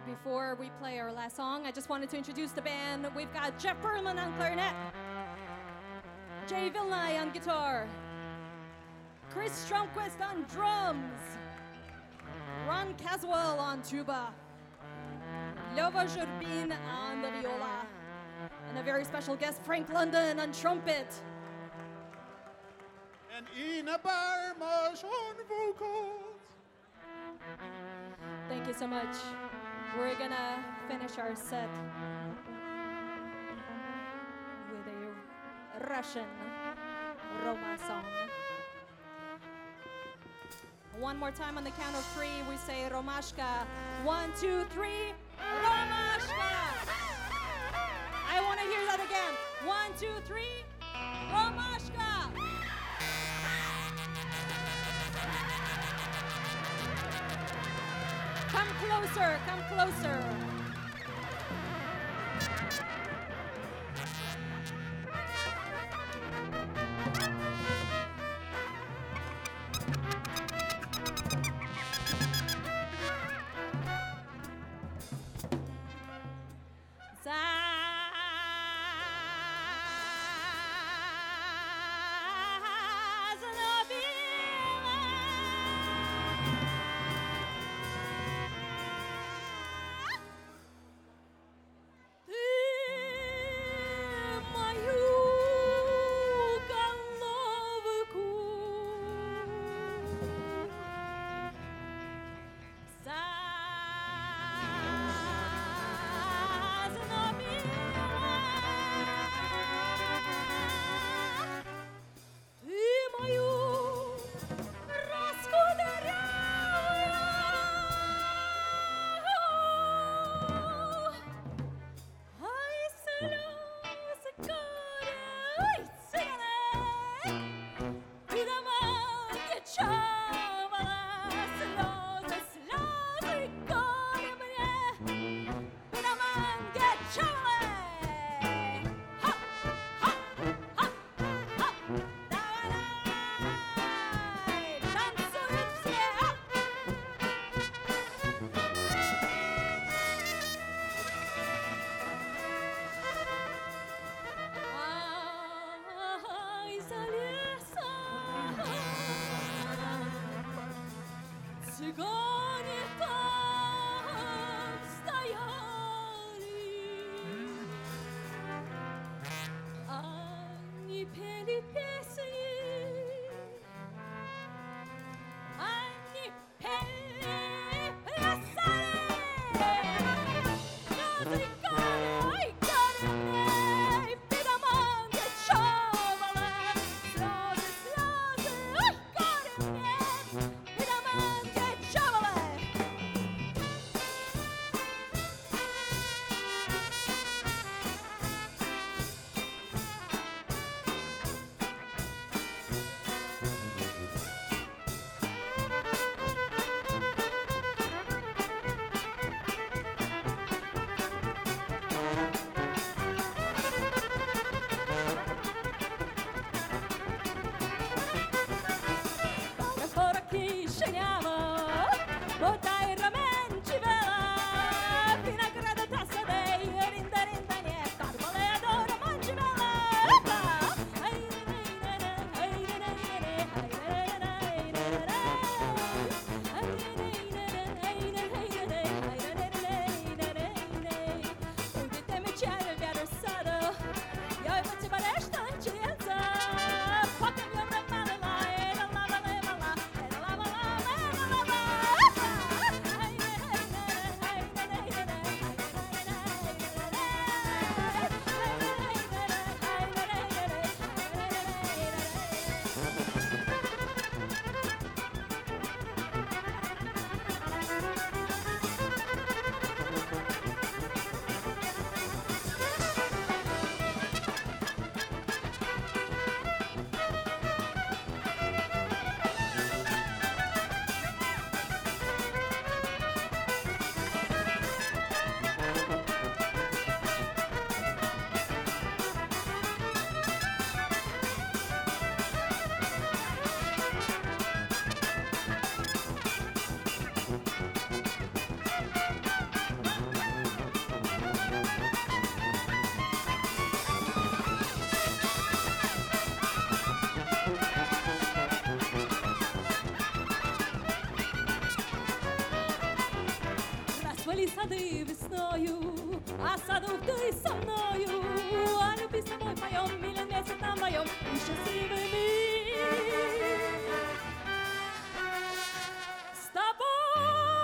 before we play our last song, I just wanted to introduce the band. We've got Jeff Furman on clarinet, Jay Vilnai on guitar, Chris Stromquist on drums, Ron Caswell on tuba, Lova Jurbin on the viola, and a very special guest, Frank London on trumpet. And Ina Barmash on vocals. Thank you so much. We're gonna finish our set with a Russian Roma song. One more time on the count of three, we say Romashka. 1, 2, 3, Romashka! I want to hear that again. 1, 2, 3, Romashka! Come closer, come closer. Ели сады весною, а садов ты со мною. А люби с тобой поем, милен месяц нам моем, и счастливыми с тобой.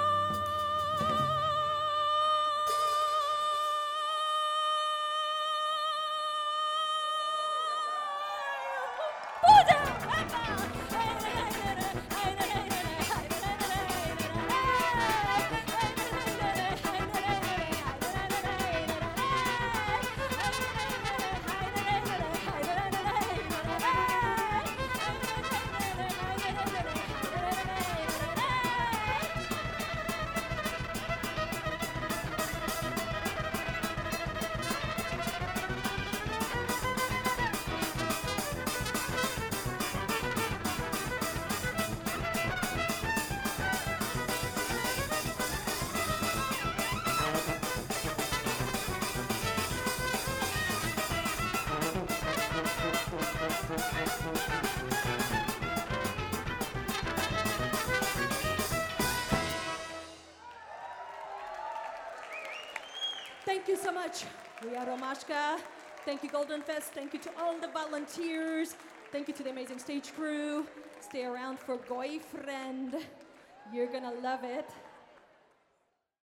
Thank you so much. We are Romashka. Thank you, Golden Fest. Thank you to all the volunteers. Thank you to the amazing stage crew. Stay around for Boyfriend. You're gonna love it.